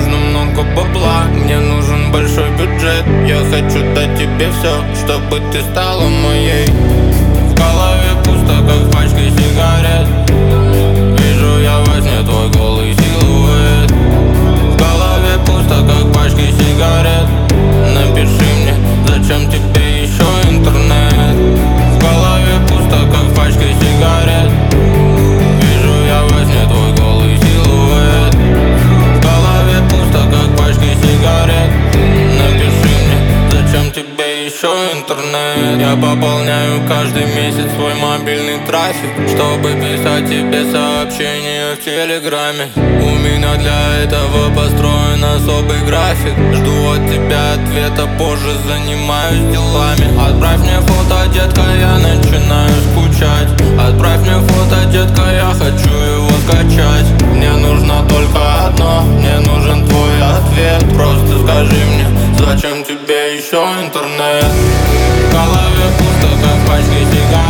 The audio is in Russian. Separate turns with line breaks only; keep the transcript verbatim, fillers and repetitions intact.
нужно много бабла, мне нужен большой бюджет. Я хочу дать тебе все, чтобы ты стала моей. В голове пусто, как в пачке сигарет. Вижу я во сне твой голый силуэт. В голове пусто, как в пачке сигарет. Напиши мне, зачем тебе еще интернет. В голове пусто, как в пачке сигарет. Вижу я во сне твой голый силуэт. В голове пусто, как в пачке сигарет. Напиши мне, зачем тебе еще интернет. Я пополняю каждый месяц свой мобильный трафик, чтобы писать тебе сообщения в телеграме. У меня для этого построен особый график. Жду от тебя ответа, позже занимаюсь делами. Отправь мне фото, детка, я начинаю скучать. Отправь мне фото, детка, я хочу его скачать. Мне нужно только одно, мне нужен твой ответ. Просто скажи мне, зачем тебе еще интернет. В голове пусто, как в пачке сигарет.